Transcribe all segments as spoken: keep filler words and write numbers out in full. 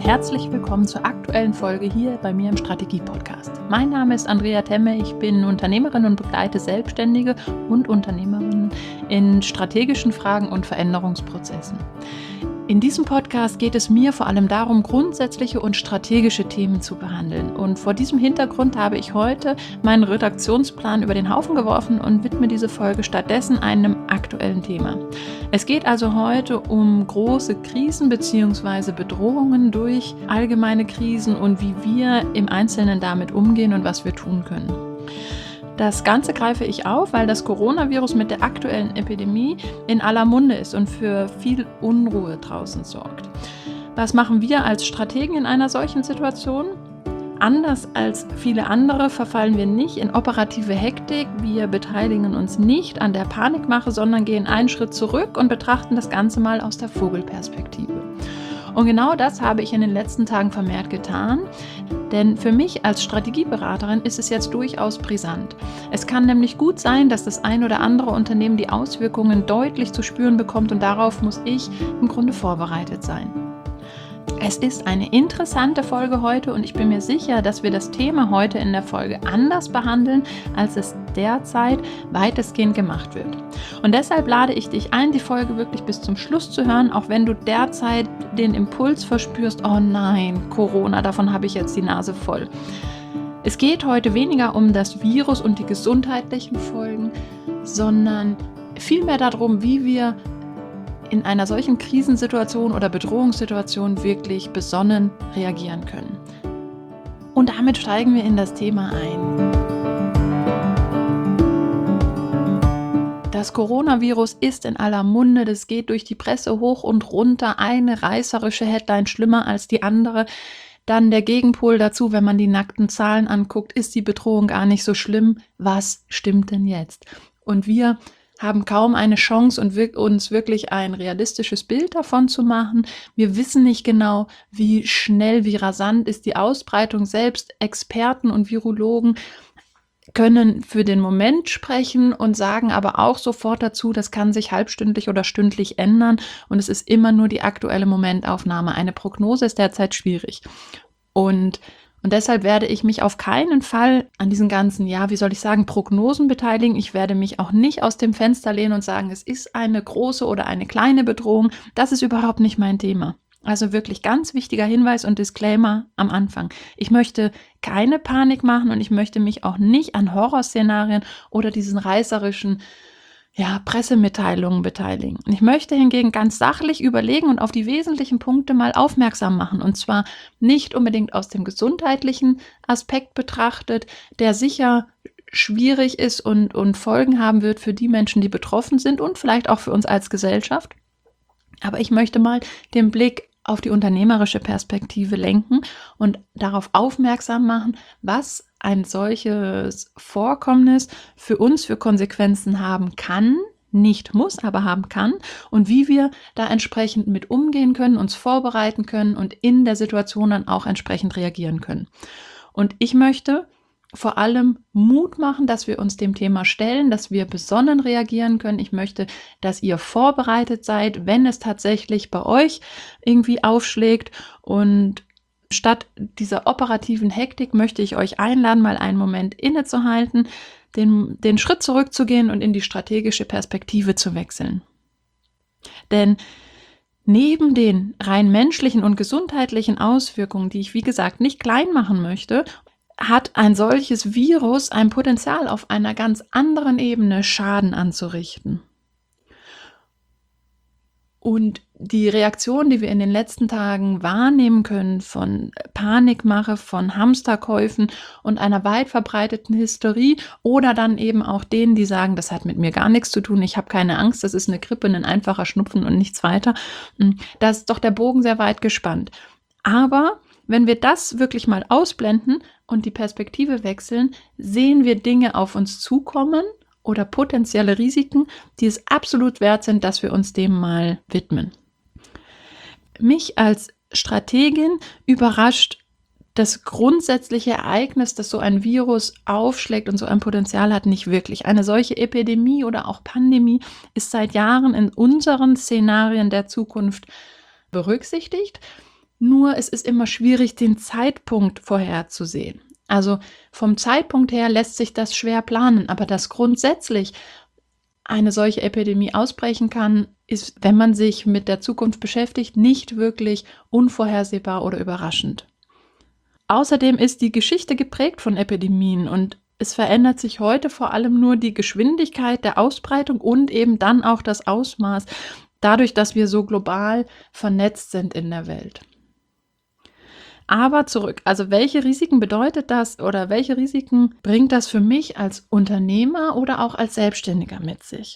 und herzlich willkommen zur aktuellen Folge hier bei mir im Strategie-Podcast. Mein Name ist Andrea Temme, ich bin Unternehmerin und begleite Selbstständige und Unternehmerinnen in strategischen Fragen und Veränderungsprozessen. In diesem Podcast geht es mir vor allem darum, grundsätzliche und strategische Themen zu behandeln. Und vor diesem Hintergrund habe ich heute meinen Redaktionsplan über den Haufen geworfen und widme diese Folge stattdessen einem aktuellen Thema. Es geht also heute um große Krisen bzw. Bedrohungen durch allgemeine Krisen und wie wir im Einzelnen damit umgehen und was wir tun können. Das Ganze greife ich auf, weil das Coronavirus mit der aktuellen Epidemie in aller Munde ist und für viel Unruhe draußen sorgt. Was machen wir als Strategen in einer solchen Situation? Anders als viele andere verfallen wir nicht in operative Hektik. Wir beteiligen uns nicht an der Panikmache, sondern gehen einen Schritt zurück und betrachten das Ganze mal aus der Vogelperspektive. Und genau das habe ich in den letzten Tagen vermehrt getan, denn für mich als Strategieberaterin ist es jetzt durchaus brisant. Es kann nämlich gut sein, dass das ein oder andere Unternehmen die Auswirkungen deutlich zu spüren bekommt und darauf muss ich im Grunde vorbereitet sein. Es ist eine interessante Folge heute und ich bin mir sicher, dass wir das Thema heute in der Folge anders behandeln, als es derzeit weitestgehend gemacht wird. Und deshalb lade ich dich ein, die Folge wirklich bis zum Schluss zu hören, auch wenn du derzeit den Impuls verspürst, oh nein, Corona, davon habe ich jetzt die Nase voll. Es geht heute weniger um das Virus und die gesundheitlichen Folgen, sondern vielmehr darum, wie wir in einer solchen Krisensituation oder Bedrohungssituation wirklich besonnen reagieren können. Und damit steigen wir in das Thema ein. Das Coronavirus ist in aller Munde, das geht durch die Presse hoch und runter, eine reißerische Headline schlimmer als die andere. Dann der Gegenpol dazu, wenn man die nackten Zahlen anguckt, ist die Bedrohung gar nicht so schlimm. Was stimmt denn jetzt? Und wir haben kaum eine Chance, uns wirklich ein realistisches Bild davon zu machen. Wir wissen nicht genau, wie schnell, wie rasant ist die Ausbreitung. Selbst Experten und Virologen können für den Moment sprechen und sagen aber auch sofort dazu, das kann sich halbstündlich oder stündlich ändern und es ist immer nur die aktuelle Momentaufnahme. Eine Prognose ist derzeit schwierig. Und Und deshalb werde ich mich auf keinen Fall an diesen ganzen, ja, wie soll ich sagen, Prognosen beteiligen. Ich werde mich auch nicht aus dem Fenster lehnen und sagen, es ist eine große oder eine kleine Bedrohung. Das ist überhaupt nicht mein Thema. Also wirklich ganz wichtiger Hinweis und Disclaimer am Anfang. Ich möchte keine Panik machen und ich möchte mich auch nicht an Horrorszenarien oder diesen reißerischen ja, Pressemitteilungen beteiligen. Ich möchte hingegen ganz sachlich überlegen und auf die wesentlichen Punkte mal aufmerksam machen. Und zwar nicht unbedingt aus dem gesundheitlichen Aspekt betrachtet, der sicher schwierig ist und, und Folgen haben wird für die Menschen, die betroffen sind und vielleicht auch für uns als Gesellschaft. Aber ich möchte mal den Blick auf die unternehmerische Perspektive lenken und darauf aufmerksam machen, was ein solches Vorkommnis für uns für Konsequenzen haben kann, nicht muss, aber haben kann und wie wir da entsprechend mit umgehen können, uns vorbereiten können und in der Situation dann auch entsprechend reagieren können. Und ich möchte vor allem Mut machen, dass wir uns dem Thema stellen, dass wir besonnen reagieren können. Ich möchte, dass ihr vorbereitet seid, wenn es tatsächlich bei euch irgendwie aufschlägt. Und statt dieser operativen Hektik möchte ich euch einladen, mal einen Moment innezuhalten, den, den Schritt zurückzugehen und in die strategische Perspektive zu wechseln. Denn neben den rein menschlichen und gesundheitlichen Auswirkungen, die ich wie gesagt nicht klein machen möchte, hat ein solches Virus ein Potenzial, auf einer ganz anderen Ebene Schaden anzurichten. Und die Reaktion, die wir in den letzten Tagen wahrnehmen können von Panikmache, von Hamsterkäufen und einer weit verbreiteten Hysterie oder dann eben auch denen, die sagen, das hat mit mir gar nichts zu tun, ich habe keine Angst, das ist eine Grippe, ein einfacher Schnupfen und nichts weiter, da ist doch der Bogen sehr weit gespannt. Aber wenn wir das wirklich mal ausblenden und die Perspektive wechseln, sehen wir Dinge auf uns zukommen oder potenzielle Risiken, die es absolut wert sind, dass wir uns dem mal widmen. Mich als Strategin überrascht das grundsätzliche Ereignis, dass so ein Virus aufschlägt und so ein Potenzial hat, nicht wirklich. Eine solche Epidemie oder auch Pandemie ist seit Jahren in unseren Szenarien der Zukunft berücksichtigt. Nur es ist immer schwierig, den Zeitpunkt vorherzusehen. Also vom Zeitpunkt her lässt sich das schwer planen, aber dass grundsätzlich eine solche Epidemie ausbrechen kann, ist, wenn man sich mit der Zukunft beschäftigt, nicht wirklich unvorhersehbar oder überraschend. Außerdem ist die Geschichte geprägt von Epidemien und es verändert sich heute vor allem nur die Geschwindigkeit der Ausbreitung und eben dann auch das Ausmaß, dadurch, dass wir so global vernetzt sind in der Welt. Aber zurück, also welche Risiken bedeutet das oder welche Risiken bringt das für mich als Unternehmer oder auch als Selbstständiger mit sich?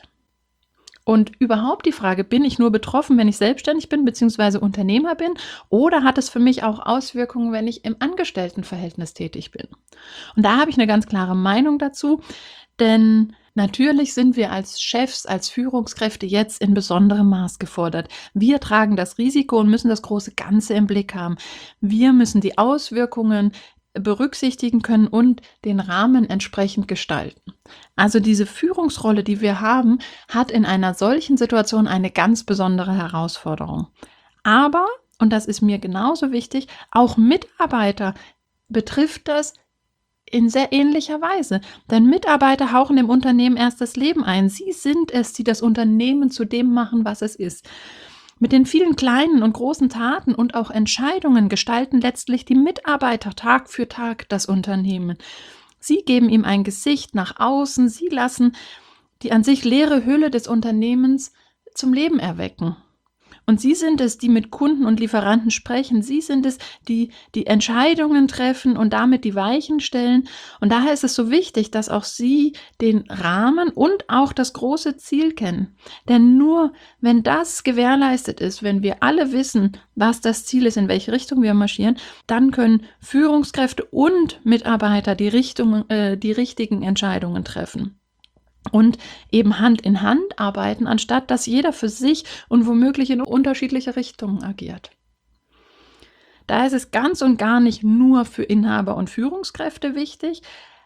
Und überhaupt die Frage, bin ich nur betroffen, wenn ich selbstständig bin bzw. Unternehmer bin, oder hat es für mich auch Auswirkungen, wenn ich im Angestelltenverhältnis tätig bin? Und da habe ich eine ganz klare Meinung dazu, denn natürlich sind wir als Chefs, als Führungskräfte jetzt in besonderem Maß gefordert. Wir tragen das Risiko und müssen das große Ganze im Blick haben. Wir müssen die Auswirkungen berücksichtigen können und den Rahmen entsprechend gestalten. Also diese Führungsrolle, die wir haben, hat in einer solchen Situation eine ganz besondere Herausforderung. Aber, und das ist mir genauso wichtig, auch Mitarbeiter betrifft das in sehr ähnlicher Weise. Denn Mitarbeiter hauchen dem Unternehmen erst das Leben ein. Sie sind es, die das Unternehmen zu dem machen, was es ist. Mit den vielen kleinen und großen Taten und auch Entscheidungen gestalten letztlich die Mitarbeiter Tag für Tag das Unternehmen. Sie geben ihm ein Gesicht nach außen, sie lassen die an sich leere Hülle des Unternehmens zum Leben erwecken. Und sie sind es, die mit Kunden und Lieferanten sprechen. Sie sind es, die die Entscheidungen treffen und damit die Weichen stellen. Und daher ist es so wichtig, dass auch sie den Rahmen und auch das große Ziel kennen. Denn nur wenn das gewährleistet ist, wenn wir alle wissen, was das Ziel ist, in welche Richtung wir marschieren, dann können Führungskräfte und Mitarbeiter die Richtung, äh, die richtigen Entscheidungen treffen. Und eben Hand in Hand arbeiten, anstatt dass jeder für sich und womöglich in unterschiedliche Richtungen agiert. Da ist es ganz und gar nicht nur für Inhaber und Führungskräfte wichtig,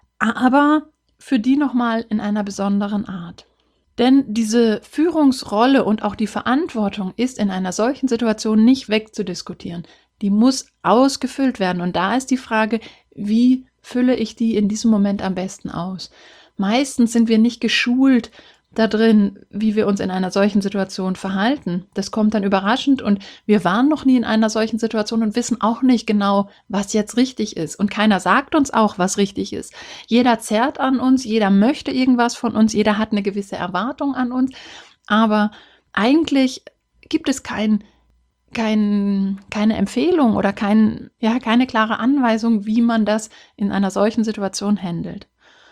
aber für die nochmal in einer besonderen Art. Denn diese Führungsrolle und auch die Verantwortung ist in einer solchen Situation nicht wegzudiskutieren. Die muss ausgefüllt werden. Und da ist die Frage, wie fülle ich die in diesem Moment am besten aus? Meistens sind wir nicht geschult da drin, wie wir uns in einer solchen Situation verhalten. Das kommt dann überraschend und wir waren noch nie in einer solchen Situation und wissen auch nicht genau, was jetzt richtig ist. Und keiner sagt uns auch, was richtig ist. Jeder zerrt an uns, jeder möchte irgendwas von uns, jeder hat eine gewisse Erwartung an uns. Aber eigentlich gibt es kein, kein, keine Empfehlung oder kein, ja, keine klare Anweisung, wie man das in einer solchen Situation handelt.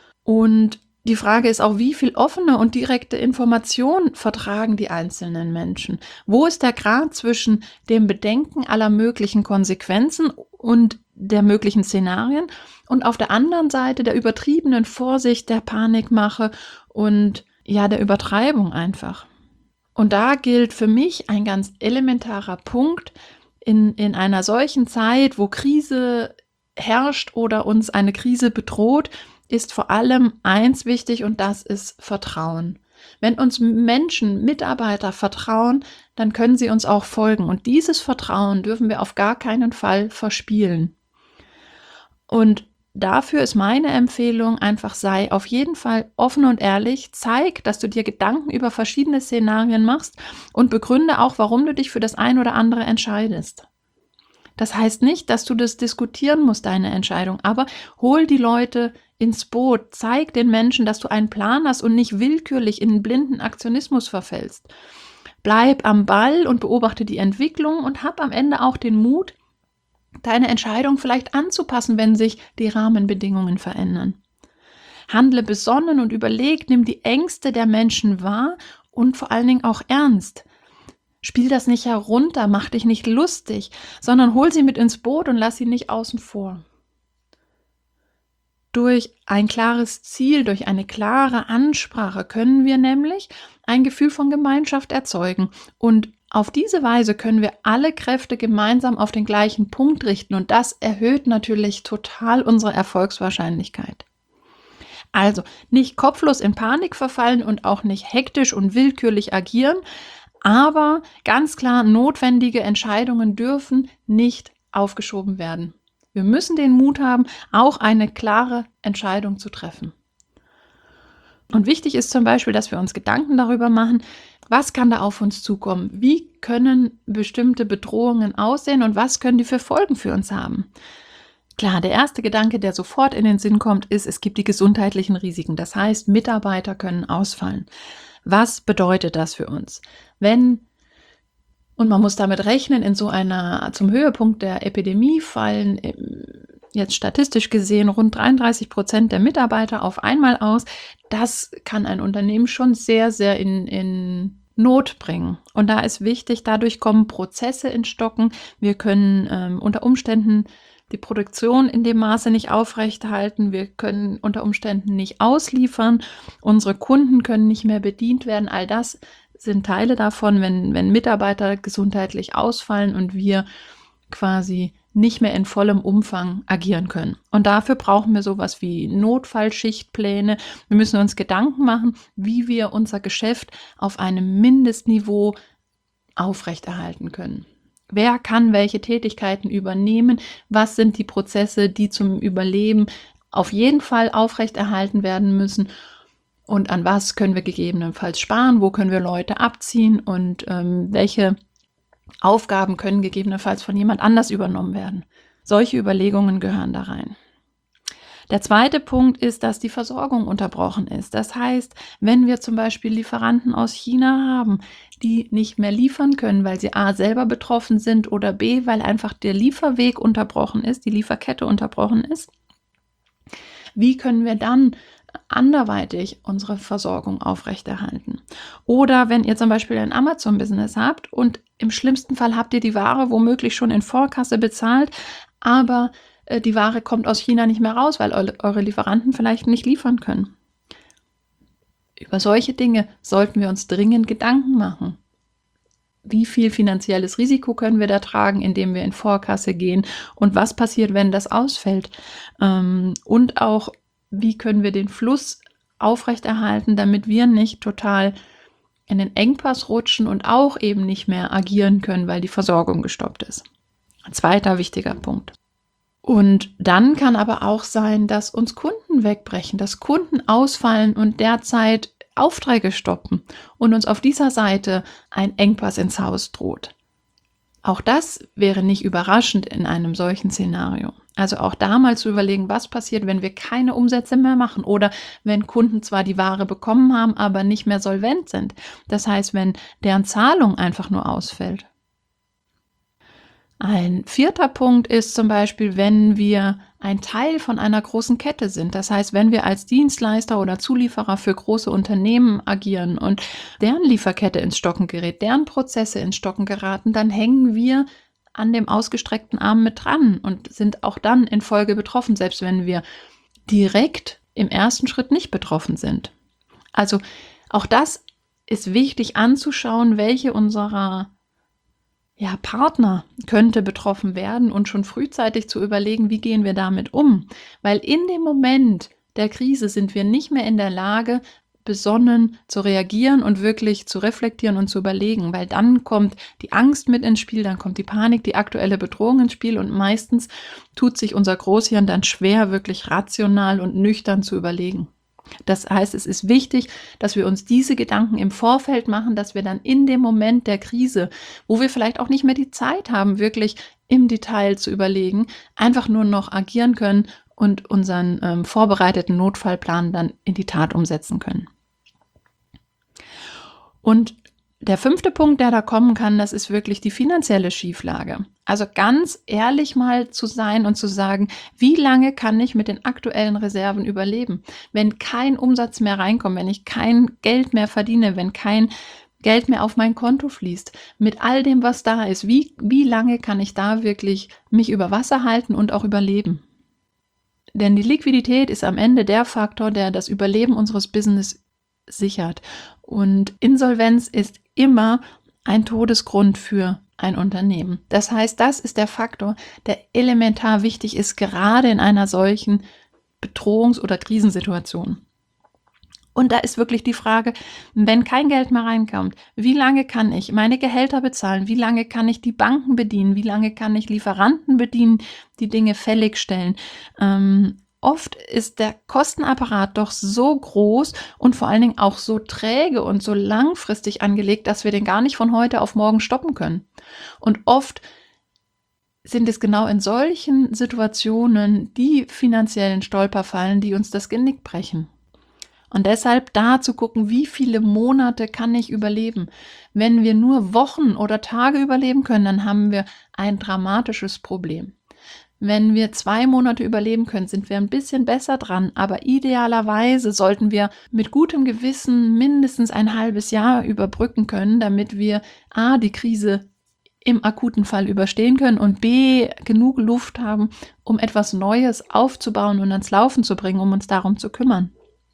Und die Frage ist auch, wie viel offene und direkte Information vertragen die einzelnen Menschen? Wo ist der Grad zwischen dem Bedenken aller möglichen Konsequenzen und der möglichen Szenarien und auf der anderen Seite der übertriebenen Vorsicht, der Panikmache und ja, der Übertreibung einfach? Und da gilt für mich ein ganz elementarer Punkt in, in einer solchen Zeit, wo Krise herrscht oder uns eine Krise bedroht, ist vor allem eins wichtig und das ist Vertrauen. Wenn uns Menschen, Mitarbeiter vertrauen, dann können sie uns auch folgen und dieses Vertrauen dürfen wir auf gar keinen Fall verspielen. Und dafür ist meine Empfehlung einfach, sei auf jeden Fall offen und ehrlich, zeig, dass du dir Gedanken über verschiedene Szenarien machst und begründe auch, warum du dich für das ein oder andere entscheidest. Das heißt nicht, dass du das diskutieren musst, deine Entscheidung, aber hol die Leute ins Boot, zeig den Menschen, dass du einen Plan hast und nicht willkürlich in einen blinden Aktionismus verfällst. Bleib am Ball und beobachte die Entwicklung und hab am Ende auch den Mut, deine Entscheidung vielleicht anzupassen, wenn sich die Rahmenbedingungen verändern. Handle besonnen und überlegt, nimm die Ängste der Menschen wahr und vor allen Dingen auch ernst. Spiel das nicht herunter, mach dich nicht lustig, sondern hol sie mit ins Boot und lass sie nicht außen vor. Durch ein klares Ziel, durch eine klare Ansprache können wir nämlich ein Gefühl von Gemeinschaft erzeugen und auf diese Weise können wir alle Kräfte gemeinsam auf den gleichen Punkt richten und das erhöht natürlich total unsere Erfolgswahrscheinlichkeit. Also nicht kopflos in Panik verfallen und auch nicht hektisch und willkürlich agieren, Aber ganz klar, notwendige Entscheidungen dürfen nicht aufgeschoben werden. Wir müssen den Mut haben, auch eine klare Entscheidung zu treffen. Und wichtig ist zum Beispiel, dass wir uns Gedanken darüber machen, was kann da auf uns zukommen? Wie können bestimmte Bedrohungen aussehen und was können die für Folgen für uns haben? Klar, der erste Gedanke, der sofort in den Sinn kommt, ist, es gibt die gesundheitlichen Risiken. Das heißt, Mitarbeiter können ausfallen. Was bedeutet das für uns? Wenn, und man muss damit rechnen, in so einer, zum Höhepunkt der Epidemie fallen jetzt statistisch gesehen rund dreiunddreißig Prozent der Mitarbeiter auf einmal aus. Das kann ein Unternehmen schon sehr, sehr in, in Not bringen. Und da ist wichtig, dadurch kommen Prozesse ins Stocken. Wir können ähm, unter Umständen die Produktion in dem Maße nicht aufrechterhalten. Wir können unter Umständen nicht ausliefern. Unsere Kunden können nicht mehr bedient werden. All das sind Teile davon, wenn, wenn Mitarbeiter gesundheitlich ausfallen und wir quasi nicht mehr in vollem Umfang agieren können. Und dafür brauchen wir sowas wie Notfallschichtpläne. Wir müssen uns Gedanken machen, wie wir unser Geschäft auf einem Mindestniveau aufrechterhalten können. Wer kann welche Tätigkeiten übernehmen? Was sind die Prozesse, die zum Überleben auf jeden Fall aufrechterhalten werden müssen? Und an was können wir gegebenenfalls sparen? Wo können wir Leute abziehen? Und ähm, welche Aufgaben können gegebenenfalls von jemand anders übernommen werden? Solche Überlegungen gehören da rein. Der zweite Punkt ist, dass die Versorgung unterbrochen ist. Das heißt, wenn wir zum Beispiel Lieferanten aus China haben, die nicht mehr liefern können, weil sie a. selber betroffen sind oder b. weil einfach der Lieferweg unterbrochen ist, die Lieferkette unterbrochen ist, wie können wir dann anderweitig unsere Versorgung aufrechterhalten? Oder wenn ihr zum Beispiel ein Amazon-Business habt und im schlimmsten Fall habt ihr die Ware womöglich schon in Vorkasse bezahlt, aber äh, die Ware kommt aus China nicht mehr raus, weil eure, eure Lieferanten vielleicht nicht liefern können. Über solche Dinge sollten wir uns dringend Gedanken machen. Wie viel finanzielles Risiko können wir da tragen, indem wir in Vorkasse gehen? Und was passiert, wenn das ausfällt? Ähm, und auch, wie können wir den Fluss aufrechterhalten, damit wir nicht total in den Engpass rutschen und auch eben nicht mehr agieren können, weil die Versorgung gestoppt ist. Ein zweiter wichtiger Punkt. Und dann kann aber auch sein, dass uns Kunden wegbrechen, dass Kunden ausfallen und derzeit Aufträge stoppen und uns auf dieser Seite ein Engpass ins Haus droht. Auch das wäre nicht überraschend in einem solchen Szenario. Also auch da mal zu überlegen, was passiert, wenn wir keine Umsätze mehr machen oder wenn Kunden zwar die Ware bekommen haben, aber nicht mehr solvent sind. Das heißt, wenn deren Zahlung einfach nur ausfällt. Ein vierter Punkt ist zum Beispiel, wenn wir ein Teil von einer großen Kette sind. Das heißt, wenn wir als Dienstleister oder Zulieferer für große Unternehmen agieren und deren Lieferkette ins Stocken gerät, deren Prozesse ins Stocken geraten, dann hängen wir an dem ausgestreckten Arm mit dran und sind auch dann in Folge betroffen, selbst wenn wir direkt im ersten Schritt nicht betroffen sind. Also auch das ist wichtig anzuschauen, welche unserer ja, Partner könnte betroffen werden und schon frühzeitig zu überlegen, wie gehen wir damit um. Weil in dem Moment der Krise sind wir nicht mehr in der Lage, besonnen zu reagieren und wirklich zu reflektieren und zu überlegen, weil dann kommt die Angst mit ins Spiel, dann kommt die Panik, die aktuelle Bedrohung ins Spiel und meistens tut sich unser Großhirn dann schwer, wirklich rational und nüchtern zu überlegen. Das heißt, es ist wichtig, dass wir uns diese Gedanken im Vorfeld machen, dass wir dann in dem Moment der Krise, wo wir vielleicht auch nicht mehr die Zeit haben, wirklich im Detail zu überlegen, einfach nur noch agieren können und unseren ähm, vorbereiteten Notfallplan dann in die Tat umsetzen können. Und der fünfte Punkt, der da kommen kann, das ist wirklich die finanzielle Schieflage. Also ganz ehrlich mal zu sein und zu sagen, wie lange kann ich mit den aktuellen Reserven überleben? Wenn kein Umsatz mehr reinkommt, wenn ich kein Geld mehr verdiene, wenn kein Geld mehr auf mein Konto fließt, mit all dem, was da ist, wie, wie lange kann ich da wirklich mich über Wasser halten und auch überleben? Denn die Liquidität ist am Ende der Faktor, der das Überleben unseres Business sichert. Und Insolvenz ist immer ein Todesgrund für ein Unternehmen. Das heißt, das ist der Faktor, der elementar wichtig ist, gerade in einer solchen Bedrohungs- oder Krisensituation. Und da ist wirklich die Frage, wenn kein Geld mehr reinkommt, wie lange kann ich meine Gehälter bezahlen? Wie lange kann ich die Banken bedienen? Wie lange kann ich Lieferanten bedienen, die Dinge fällig stellen? Ähm, oft ist der Kostenapparat doch so groß und vor allen Dingen auch so träge und so langfristig angelegt, dass wir den gar nicht von heute auf morgen stoppen können. Und oft sind es genau in solchen Situationen die finanziellen Stolperfallen, die uns das Genick brechen. Und deshalb da zu gucken, wie viele Monate kann ich überleben. Wenn wir nur Wochen oder Tage überleben können, dann haben wir ein dramatisches Problem. Wenn wir zwei Monate überleben können, sind wir ein bisschen besser dran, aber idealerweise sollten wir mit gutem Gewissen mindestens ein halbes Jahr überbrücken können, damit wir a. die Krise im akuten Fall überstehen können und b. genug Luft haben, um etwas Neues aufzubauen und ans Laufen zu bringen, um uns darum zu kümmern.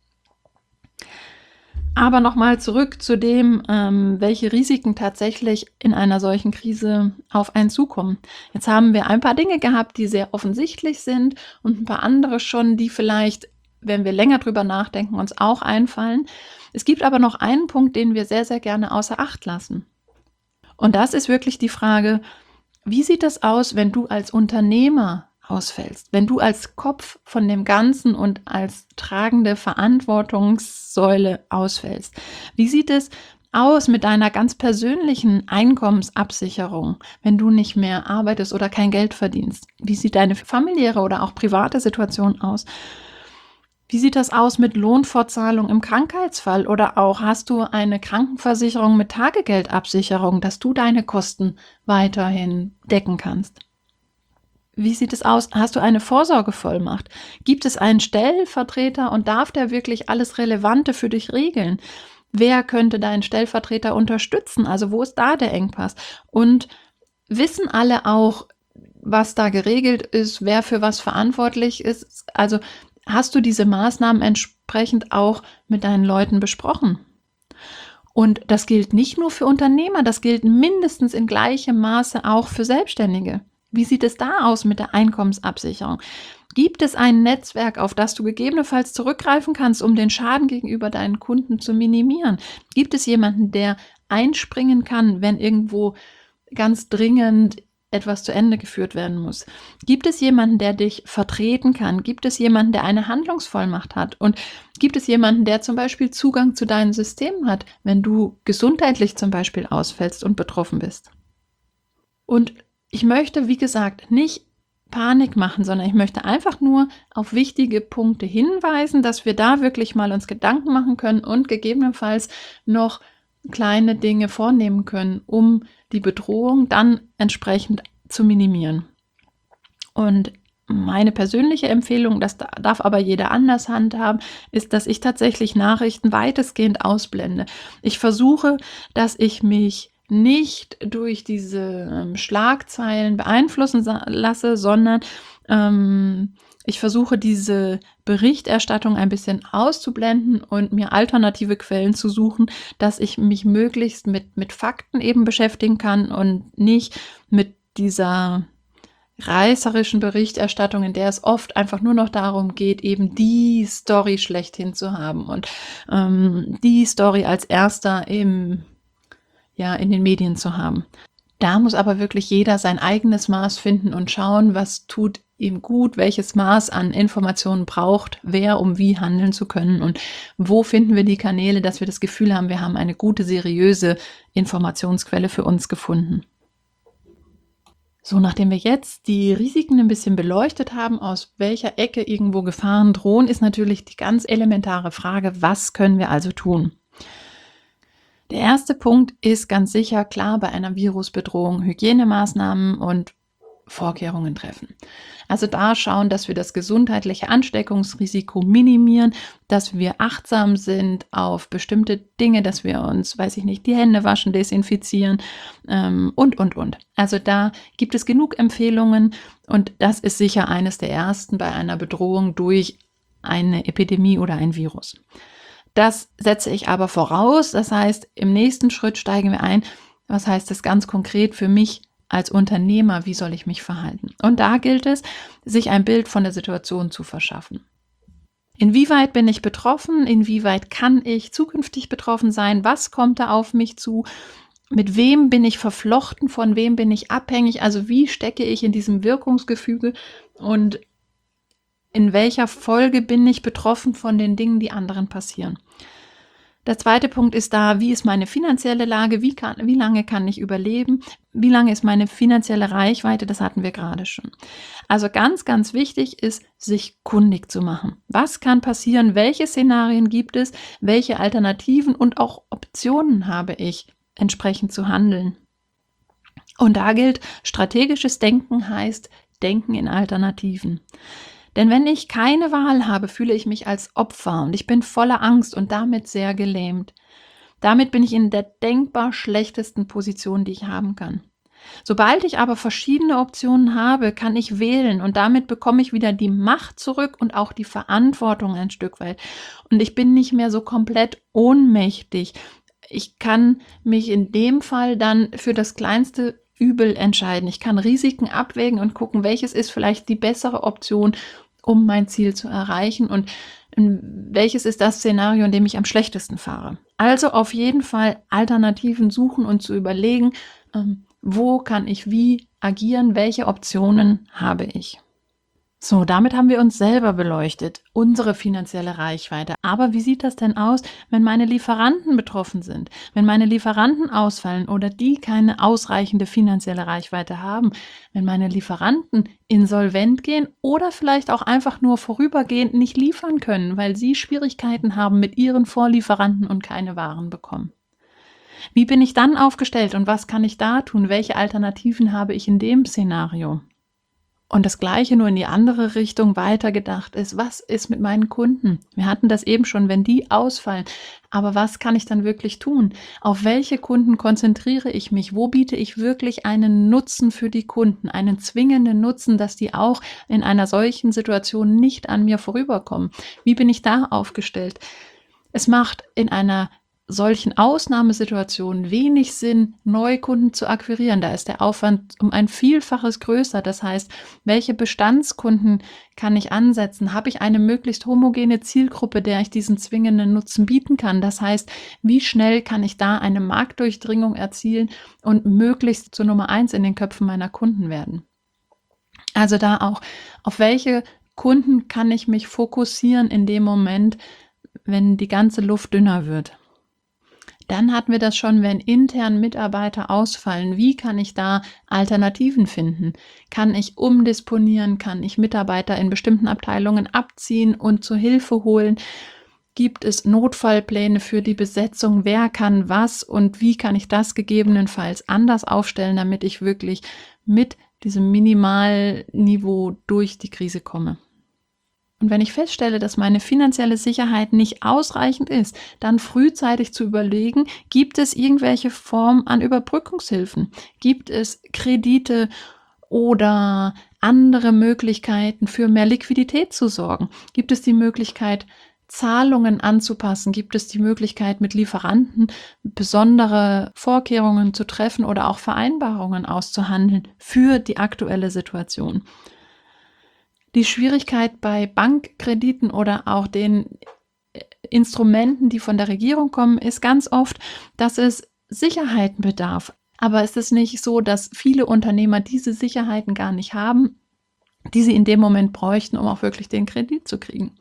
Aber nochmal zurück zu dem, ähm, welche Risiken tatsächlich in einer solchen Krise auf einen zukommen. Jetzt haben wir ein paar Dinge gehabt, die sehr offensichtlich sind und ein paar andere schon, die vielleicht, wenn wir länger drüber nachdenken, uns auch einfallen. Es gibt aber noch einen Punkt, den wir sehr, sehr gerne außer Acht lassen. Und das ist wirklich die Frage, wie sieht das aus, wenn du als Unternehmer ausfällst, wenn du als Kopf von dem Ganzen und als tragende Verantwortungssäule ausfällst? Wie sieht es aus mit deiner ganz persönlichen Einkommensabsicherung, wenn du nicht mehr arbeitest oder kein Geld verdienst? Wie sieht deine familiäre oder auch private Situation aus? Wie sieht das aus mit Lohnfortzahlung im Krankheitsfall oder auch hast du eine Krankenversicherung mit Tagegeldabsicherung, dass du deine Kosten weiterhin decken kannst? Wie sieht es aus? Hast du eine Vorsorgevollmacht? Gibt es einen Stellvertreter und darf der wirklich alles Relevante für dich regeln? Wer könnte deinen Stellvertreter unterstützen? Also wo ist da der Engpass? Und wissen alle auch, was da geregelt ist, wer für was verantwortlich ist? Also hast du diese Maßnahmen entsprechend auch mit deinen Leuten besprochen? Und das gilt nicht nur für Unternehmer, das gilt mindestens in gleichem Maße auch für Selbstständige. Wie sieht es da aus mit der Einkommensabsicherung? Gibt es ein Netzwerk, auf das du gegebenenfalls zurückgreifen kannst, um den Schaden gegenüber deinen Kunden zu minimieren? Gibt es jemanden, der einspringen kann, wenn irgendwo ganz dringend etwas zu Ende geführt werden muss? Gibt es jemanden, der dich vertreten kann? Gibt es jemanden, der eine Handlungsvollmacht hat? Und gibt es jemanden, der zum Beispiel Zugang zu deinen Systemen hat, wenn du gesundheitlich zum Beispiel ausfällst und betroffen bist? Und ich möchte, wie gesagt, nicht Panik machen, sondern ich möchte einfach nur auf wichtige Punkte hinweisen, dass wir da wirklich mal uns Gedanken machen können und gegebenenfalls noch kleine Dinge vornehmen können, um die Bedrohung dann entsprechend zu minimieren. Und meine persönliche Empfehlung, das darf aber jeder anders handhaben, ist, dass ich tatsächlich Nachrichten weitestgehend ausblende. Ich versuche, dass ich mich nicht durch diese ähm, Schlagzeilen beeinflussen sa- lasse, sondern ähm, ich versuche diese Berichterstattung ein bisschen auszublenden und mir alternative Quellen zu suchen, dass ich mich möglichst mit, mit Fakten eben beschäftigen kann und nicht mit dieser reißerischen Berichterstattung, in der es oft einfach nur noch darum geht, eben die Story schlechthin zu haben und ähm, die Story als erster im ja, in den Medien zu haben. Da muss aber wirklich jeder sein eigenes Maß finden und schauen, was tut ihm gut, welches Maß an Informationen braucht wer, um wie handeln zu können und wo finden wir die Kanäle, dass wir das Gefühl haben, wir haben eine gute, seriöse Informationsquelle für uns gefunden. So, nachdem wir jetzt die Risiken ein bisschen beleuchtet haben, aus welcher Ecke irgendwo Gefahren drohen, ist natürlich die ganz elementare Frage, was können wir also tun? Der erste Punkt ist ganz sicher klar bei einer Virusbedrohung Hygienemaßnahmen und Vorkehrungen treffen. Also da schauen, dass wir das gesundheitliche Ansteckungsrisiko minimieren, dass wir achtsam sind auf bestimmte Dinge, dass wir uns, weiß ich nicht, die Hände waschen, desinfizieren ähm, und, und, und. Also da gibt es genug Empfehlungen und das ist sicher eines der ersten bei einer Bedrohung durch eine Epidemie oder ein Virus. Das setze ich aber voraus. Das heißt, im nächsten Schritt steigen wir ein. Was heißt das ganz konkret für mich als Unternehmer? Wie soll ich mich verhalten? Und da gilt es, sich ein Bild von der Situation zu verschaffen. Inwieweit bin ich betroffen? Inwieweit kann ich zukünftig betroffen sein? Was kommt da auf mich zu? Mit wem bin ich verflochten? Von wem bin ich abhängig? Also wie stecke ich in diesem Wirkungsgefüge und in welcher Folge bin ich betroffen von den Dingen, die anderen passieren? Der zweite Punkt ist da, wie ist meine finanzielle Lage? Wie, kann, wie lange kann ich überleben? Wie lange ist meine finanzielle Reichweite? Das hatten wir gerade schon. Also ganz, ganz wichtig ist, sich kundig zu machen. Was kann passieren? Welche Szenarien gibt es? Welche Alternativen und auch Optionen habe ich, entsprechend zu handeln? Und da gilt, strategisches Denken heißt Denken in Alternativen. Denn wenn ich keine Wahl habe, fühle ich mich als Opfer und ich bin voller Angst und damit sehr gelähmt. Damit bin ich in der denkbar schlechtesten Position, die ich haben kann. Sobald ich aber verschiedene Optionen habe, kann ich wählen und damit bekomme ich wieder die Macht zurück und auch die Verantwortung ein Stück weit. Und ich bin nicht mehr so komplett ohnmächtig. Ich kann mich in dem Fall dann für das kleinste Übel entscheiden. Ich kann Risiken abwägen und gucken, welches ist vielleicht die bessere Option, um mein Ziel zu erreichen und welches ist das Szenario, in dem ich am schlechtesten fahre. Also auf jeden Fall Alternativen suchen und zu überlegen, ähm, wo kann ich wie agieren, welche Optionen habe ich. So, damit haben wir uns selber beleuchtet, unsere finanzielle Reichweite. Aber wie sieht das denn aus, wenn meine Lieferanten betroffen sind? Wenn meine Lieferanten ausfallen oder die keine ausreichende finanzielle Reichweite haben? Wenn meine Lieferanten insolvent gehen oder vielleicht auch einfach nur vorübergehend nicht liefern können, weil sie Schwierigkeiten haben mit ihren Vorlieferanten und keine Waren bekommen? Wie bin ich dann aufgestellt und was kann ich da tun? Welche Alternativen habe ich in dem Szenario? Und das Gleiche nur in die andere Richtung weitergedacht ist, was ist mit meinen Kunden? Wir hatten das eben schon, wenn die ausfallen. Aber was kann ich dann wirklich tun? Auf welche Kunden konzentriere ich mich? Wo biete ich wirklich einen Nutzen für die Kunden? Einen zwingenden Nutzen, dass die auch in einer solchen Situation nicht an mir vorüberkommen? Wie bin ich da aufgestellt? Es macht in einer solchen Ausnahmesituationen wenig Sinn, neue Kunden zu akquirieren. Da ist der Aufwand um ein Vielfaches größer. Das heißt, welche Bestandskunden kann ich ansetzen? Habe ich eine möglichst homogene Zielgruppe, der ich diesen zwingenden Nutzen bieten kann? Das heißt, wie schnell kann ich da eine Marktdurchdringung erzielen und möglichst zur Nummer eins in den Köpfen meiner Kunden werden? Also da auch, auf welche Kunden kann ich mich fokussieren in dem Moment, wenn die ganze Luft dünner wird? Dann hatten wir das schon, wenn intern Mitarbeiter ausfallen. Wie kann ich da Alternativen finden? Kann ich umdisponieren? Kann ich Mitarbeiter in bestimmten Abteilungen abziehen und zur Hilfe holen? Gibt es Notfallpläne für die Besetzung? Wer kann was und wie kann ich das gegebenenfalls anders aufstellen, damit ich wirklich mit diesem Minimalniveau durch die Krise komme? Und wenn ich feststelle, dass meine finanzielle Sicherheit nicht ausreichend ist, dann frühzeitig zu überlegen, gibt es irgendwelche Formen an Überbrückungshilfen? Gibt es Kredite oder andere Möglichkeiten für mehr Liquidität zu sorgen? Gibt es die Möglichkeit, Zahlungen anzupassen? Gibt es die Möglichkeit, mit Lieferanten besondere Vorkehrungen zu treffen oder auch Vereinbarungen auszuhandeln für die aktuelle Situation? Die Schwierigkeit bei Bankkrediten oder auch den Instrumenten, die von der Regierung kommen, ist ganz oft, dass es Sicherheiten bedarf. Aber es ist nicht so, dass viele Unternehmer diese Sicherheiten gar nicht haben, die sie in dem Moment bräuchten, um auch wirklich den Kredit zu kriegen.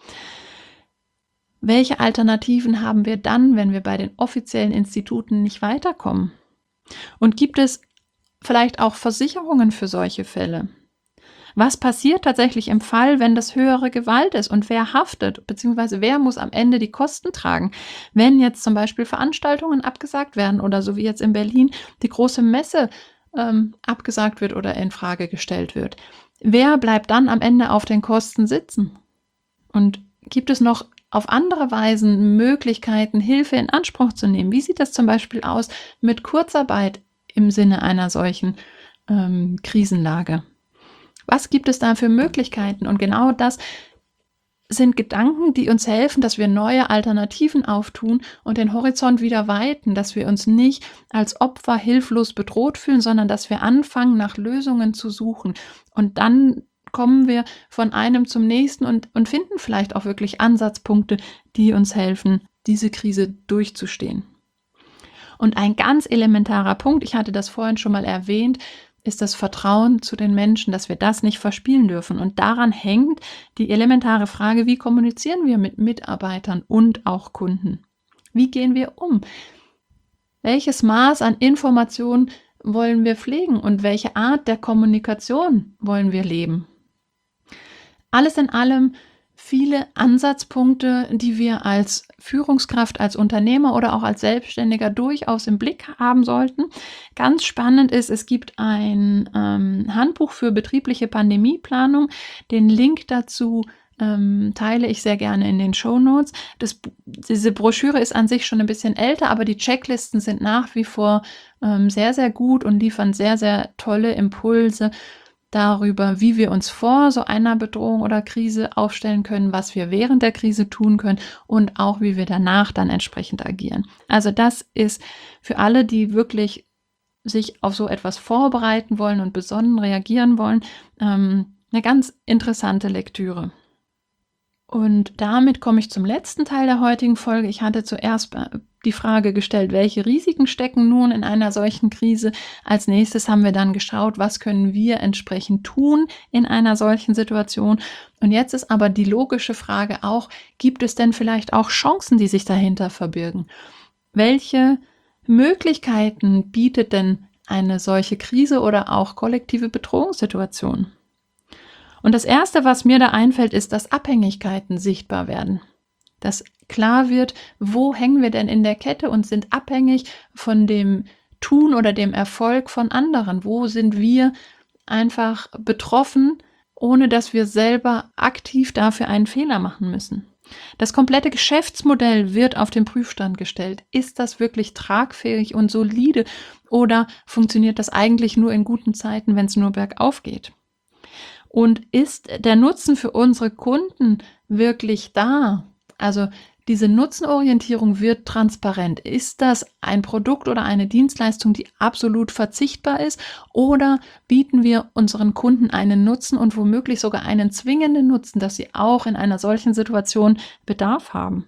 Welche Alternativen haben wir dann, wenn wir bei den offiziellen Instituten nicht weiterkommen? Und gibt es vielleicht auch Versicherungen für solche Fälle? Was passiert tatsächlich im Fall, wenn das höhere Gewalt ist und wer haftet, beziehungsweise wer muss am Ende die Kosten tragen, wenn jetzt zum Beispiel Veranstaltungen abgesagt werden oder so wie jetzt in Berlin die große Messe ähm, abgesagt wird oder in Frage gestellt wird. Wer bleibt dann am Ende auf den Kosten sitzen? Und gibt es noch auf andere Weisen Möglichkeiten, Hilfe in Anspruch zu nehmen? Wie sieht das zum Beispiel aus mit Kurzarbeit im Sinne einer solchen ähm, Krisenlage? Was gibt es da für Möglichkeiten? Und genau das sind Gedanken, die uns helfen, dass wir neue Alternativen auftun und den Horizont wieder weiten, dass wir uns nicht als Opfer hilflos bedroht fühlen, sondern dass wir anfangen, nach Lösungen zu suchen. Und dann kommen wir von einem zum nächsten und, und finden vielleicht auch wirklich Ansatzpunkte, die uns helfen, diese Krise durchzustehen. Und ein ganz elementarer Punkt, ich hatte das vorhin schon mal erwähnt, ist das Vertrauen zu den Menschen, dass wir das nicht verspielen dürfen. Und daran hängt die elementare Frage, wie kommunizieren wir mit Mitarbeitern und auch Kunden? Wie gehen wir um? Welches Maß an Information wollen wir pflegen und welche Art der Kommunikation wollen wir leben? Alles in allem viele Ansatzpunkte, die wir als Führungskraft, als Unternehmer oder auch als Selbstständiger durchaus im Blick haben sollten. Ganz spannend ist, es gibt ein ähm, Handbuch für betriebliche Pandemieplanung. Den Link dazu ähm, teile ich sehr gerne in den Shownotes. Das, diese Broschüre ist an sich schon ein bisschen älter, aber die Checklisten sind nach wie vor ähm, sehr, sehr gut und liefern sehr, sehr tolle Impulse darüber, wie wir uns vor so einer Bedrohung oder Krise aufstellen können, was wir während der Krise tun können und auch, wie wir danach dann entsprechend agieren. Also das ist für alle, die wirklich sich auf so etwas vorbereiten wollen und besonnen reagieren wollen, ähm, eine ganz interessante Lektüre. Und damit komme ich zum letzten Teil der heutigen Folge. Ich hatte zuerst die Frage gestellt, welche Risiken stecken nun in einer solchen Krise? Als nächstes haben wir dann geschaut, was können wir entsprechend tun in einer solchen Situation? Und jetzt ist aber die logische Frage auch, gibt es denn vielleicht auch Chancen, die sich dahinter verbirgen? Welche Möglichkeiten bietet denn eine solche Krise oder auch kollektive Bedrohungssituation? Und das Erste, was mir da einfällt, ist, dass Abhängigkeiten sichtbar werden. Dass klar wird, wo hängen wir denn in der Kette und sind abhängig von dem Tun oder dem Erfolg von anderen. Wo sind wir einfach betroffen, ohne dass wir selber aktiv dafür einen Fehler machen müssen. Das komplette Geschäftsmodell wird auf den Prüfstand gestellt. Ist das wirklich tragfähig und solide oder funktioniert das eigentlich nur in guten Zeiten, wenn es nur bergauf geht? Und ist der Nutzen für unsere Kunden wirklich da? Also diese Nutzenorientierung wird transparent. Ist das ein Produkt oder eine Dienstleistung, die absolut verzichtbar ist? Oder bieten wir unseren Kunden einen Nutzen und womöglich sogar einen zwingenden Nutzen, dass sie auch in einer solchen Situation Bedarf haben?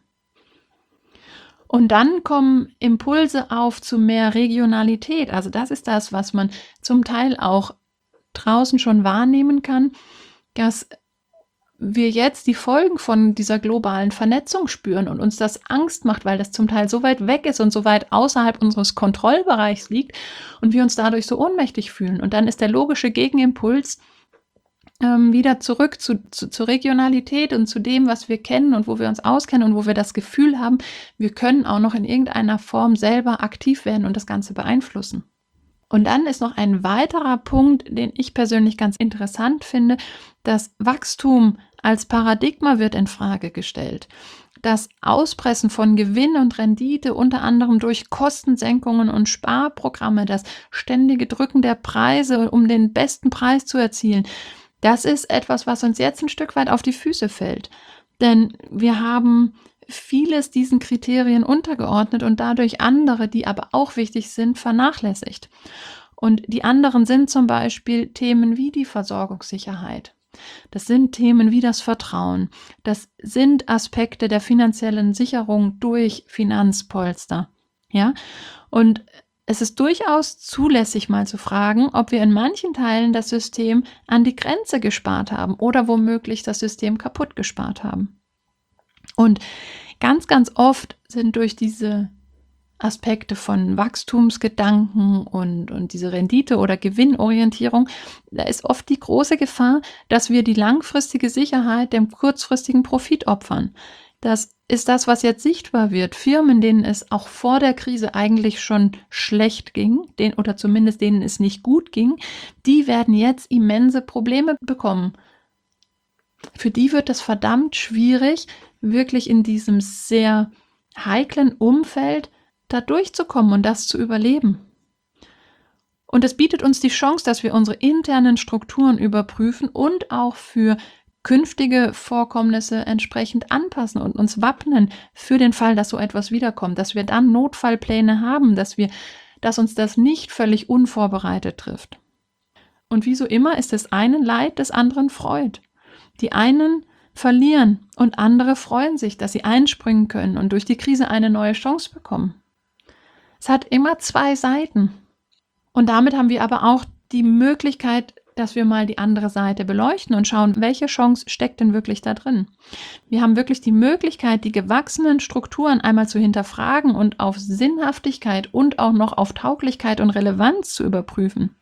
Und dann kommen Impulse auf zu mehr Regionalität. Also das ist das, was man zum Teil auch draußen schon wahrnehmen kann, dass wir jetzt die Folgen von dieser globalen Vernetzung spüren und uns das Angst macht, weil das zum Teil so weit weg ist und so weit außerhalb unseres Kontrollbereichs liegt und wir uns dadurch so ohnmächtig fühlen. Und dann ist der logische Gegenimpuls ähm, wieder zurück zu, zu, zur Regionalität und zu dem, was wir kennen und wo wir uns auskennen und wo wir das Gefühl haben, wir können auch noch in irgendeiner Form selber aktiv werden und das Ganze beeinflussen. Und dann ist noch ein weiterer Punkt, den ich persönlich ganz interessant finde. Das Wachstum als Paradigma wird in Frage gestellt. Das Auspressen von Gewinn und Rendite unter anderem durch Kostensenkungen und Sparprogramme, das ständige Drücken der Preise, um den besten Preis zu erzielen, das ist etwas, was uns jetzt ein Stück weit auf die Füße fällt. Denn wir haben vieles diesen Kriterien untergeordnet und dadurch andere, die aber auch wichtig sind, vernachlässigt. Und die anderen sind zum Beispiel Themen wie die Versorgungssicherheit. Das sind Themen wie das Vertrauen. Das sind Aspekte der finanziellen Sicherung durch Finanzpolster. Ja? Und es ist durchaus zulässig, mal zu fragen, ob wir in manchen Teilen das System an die Grenze gespart haben oder womöglich das System kaputt gespart haben. Und ganz, ganz oft sind durch diese Aspekte von Wachstumsgedanken und, und diese Rendite- oder Gewinnorientierung, da ist oft die große Gefahr, dass wir die langfristige Sicherheit dem kurzfristigen Profit opfern. Das ist das, was jetzt sichtbar wird. Firmen, denen es auch vor der Krise eigentlich schon schlecht ging, den, oder zumindest denen es nicht gut ging, die werden jetzt immense Probleme bekommen. Für die wird es verdammt schwierig, wirklich in diesem sehr heiklen Umfeld da durchzukommen und das zu überleben. Und es bietet uns die Chance, dass wir unsere internen Strukturen überprüfen und auch für künftige Vorkommnisse entsprechend anpassen und uns wappnen für den Fall, dass so etwas wiederkommt, dass wir dann Notfallpläne haben, dass wir, dass uns das nicht völlig unvorbereitet trifft. Und wie so immer ist des einen Leid, des anderen Freud. Die einen verlieren und andere freuen sich, dass sie einspringen können und durch die Krise eine neue Chance bekommen. Es hat immer zwei Seiten. Und damit haben wir aber auch die Möglichkeit, dass wir mal die andere Seite beleuchten und schauen, welche Chance steckt denn wirklich da drin. Wir haben wirklich die Möglichkeit, die gewachsenen Strukturen einmal zu hinterfragen und auf Sinnhaftigkeit und auch noch auf Tauglichkeit und Relevanz zu überprüfen.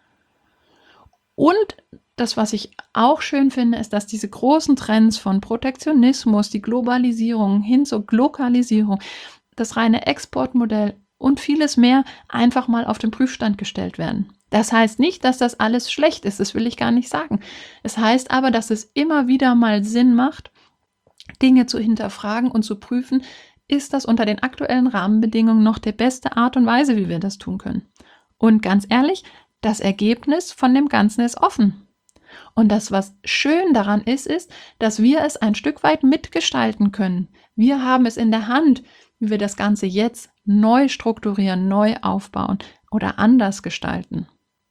Und das, was ich auch schön finde, ist, dass diese großen Trends von Protektionismus, die Globalisierung hin zur Lokalisierung, das reine Exportmodell und vieles mehr einfach mal auf den Prüfstand gestellt werden. Das heißt nicht, dass das alles schlecht ist, das will ich gar nicht sagen. Es heißt aber, dass es immer wieder mal Sinn macht, Dinge zu hinterfragen und zu prüfen, ist das unter den aktuellen Rahmenbedingungen noch die beste Art und Weise, wie wir das tun können. Und ganz ehrlich, das Ergebnis von dem Ganzen ist offen. Und das, was schön daran ist, ist, dass wir es ein Stück weit mitgestalten können. Wir haben es in der Hand, wie wir das Ganze jetzt neu strukturieren, neu aufbauen oder anders gestalten.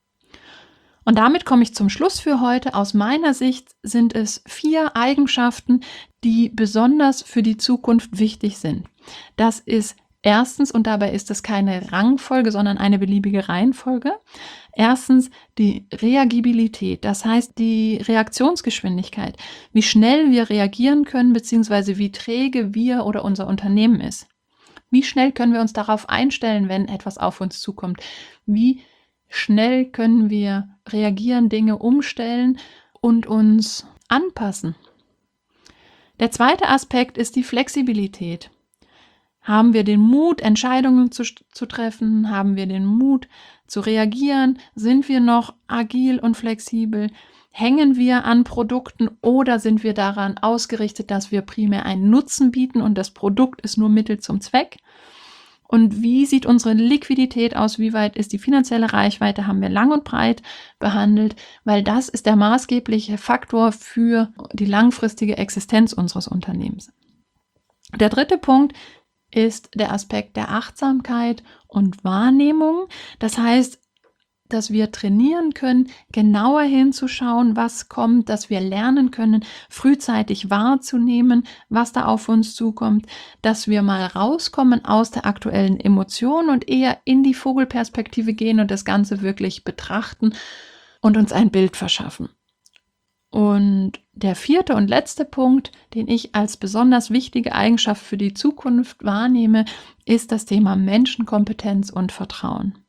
Und damit komme ich zum Schluss für heute. Aus meiner Sicht sind es vier Eigenschaften, die besonders für die Zukunft wichtig sind. Das ist erstens, und dabei ist es keine Rangfolge, sondern eine beliebige Reihenfolge. Erstens die Reagibilität, das heißt die Reaktionsgeschwindigkeit, wie schnell wir reagieren können, beziehungsweise wie träge wir oder unser Unternehmen ist. Wie schnell können wir uns darauf einstellen, wenn etwas auf uns zukommt? Wie schnell können wir reagieren, Dinge umstellen und uns anpassen? Der zweite Aspekt ist die Flexibilität. Haben wir den Mut, Entscheidungen zu, zu treffen? Haben wir den Mut zu reagieren? Sind wir noch agil und flexibel? Hängen wir an Produkten oder sind wir daran ausgerichtet, dass wir primär einen Nutzen bieten und das Produkt ist nur Mittel zum Zweck? Und wie sieht unsere Liquidität aus? Wie weit ist die finanzielle Reichweite? Haben wir lang und breit behandelt, weil das ist der maßgebliche Faktor für die langfristige Existenz unseres Unternehmens. Der dritte Punkt ist der Aspekt der Achtsamkeit und Wahrnehmung. Das heißt, dass wir trainieren können, genauer hinzuschauen, was kommt, dass wir lernen können, frühzeitig wahrzunehmen, was da auf uns zukommt, dass wir mal rauskommen aus der aktuellen Emotion und eher in die Vogelperspektive gehen und das Ganze wirklich betrachten und uns ein Bild verschaffen. Und der vierte und letzte Punkt, den ich als besonders wichtige Eigenschaft für die Zukunft wahrnehme, ist das Thema Menschenkompetenz und Vertrauen.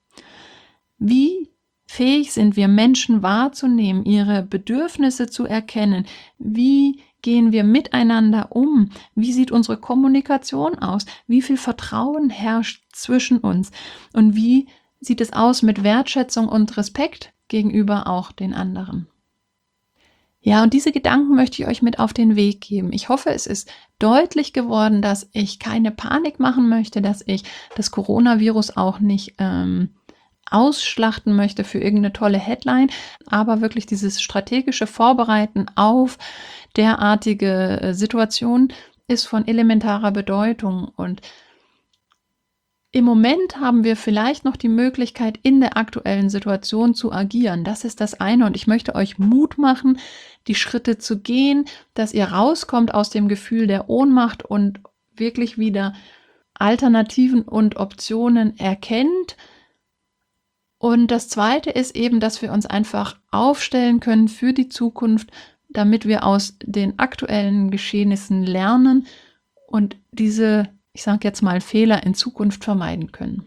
Wie fähig sind wir, Menschen wahrzunehmen, ihre Bedürfnisse zu erkennen? Wie gehen wir miteinander um? Wie sieht unsere Kommunikation aus? Wie viel Vertrauen herrscht zwischen uns? Und wie sieht es aus mit Wertschätzung und Respekt gegenüber auch den anderen? Ja, und diese Gedanken möchte ich euch mit auf den Weg geben. Ich hoffe, es ist deutlich geworden, dass ich keine Panik machen möchte, dass ich das Coronavirus auch nicht ähm, ausschlachten möchte für irgendeine tolle Headline, aber wirklich dieses strategische Vorbereiten auf derartige Situationen ist von elementarer Bedeutung. Und im Moment haben wir vielleicht noch die Möglichkeit, in der aktuellen Situation zu agieren. Das ist das eine. Und ich möchte euch Mut machen, die Schritte zu gehen, dass ihr rauskommt aus dem Gefühl der Ohnmacht und wirklich wieder Alternativen und Optionen erkennt. Und das zweite ist eben, dass wir uns einfach aufstellen können für die Zukunft, damit wir aus den aktuellen Geschehnissen lernen und diese, ich sage jetzt mal, Fehler in Zukunft vermeiden können.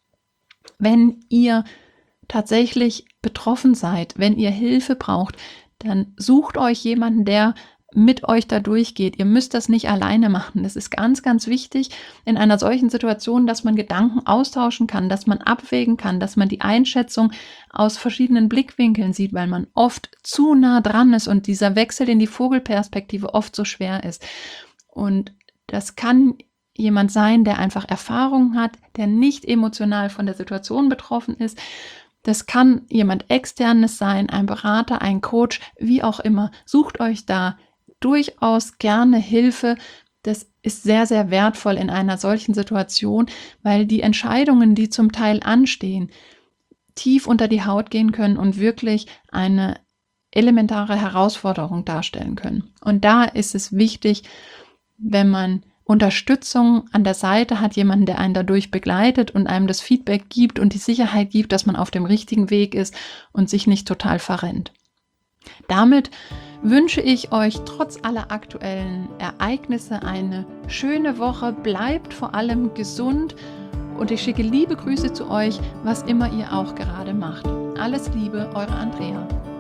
Wenn ihr tatsächlich betroffen seid, wenn ihr Hilfe braucht, dann sucht euch jemanden, der mit euch da durchgeht. Ihr müsst das nicht alleine machen. Das ist ganz, ganz wichtig in einer solchen Situation, dass man Gedanken austauschen kann, dass man abwägen kann, dass man die Einschätzung aus verschiedenen Blickwinkeln sieht, weil man oft zu nah dran ist und dieser Wechsel in die Vogelperspektive oft so schwer ist. Und das kann jemand sein, der einfach Erfahrung hat, der nicht emotional von der Situation betroffen ist. Das kann jemand Externes sein, ein Berater, ein Coach, wie auch immer. Sucht euch da durchaus gerne Hilfe. Das ist sehr, sehr wertvoll in einer solchen Situation, weil die Entscheidungen, die zum Teil anstehen, tief unter die Haut gehen können und wirklich eine elementare Herausforderung darstellen können. Und da ist es wichtig, wenn man Unterstützung an der Seite hat, jemanden, der einen dadurch begleitet und einem das Feedback gibt und die Sicherheit gibt, dass man auf dem richtigen Weg ist und sich nicht total verrennt. Damit wünsche ich euch trotz aller aktuellen Ereignisse eine schöne Woche. Bleibt vor allem gesund und ich schicke liebe Grüße zu euch, was immer ihr auch gerade macht. Alles Liebe, eure Andrea.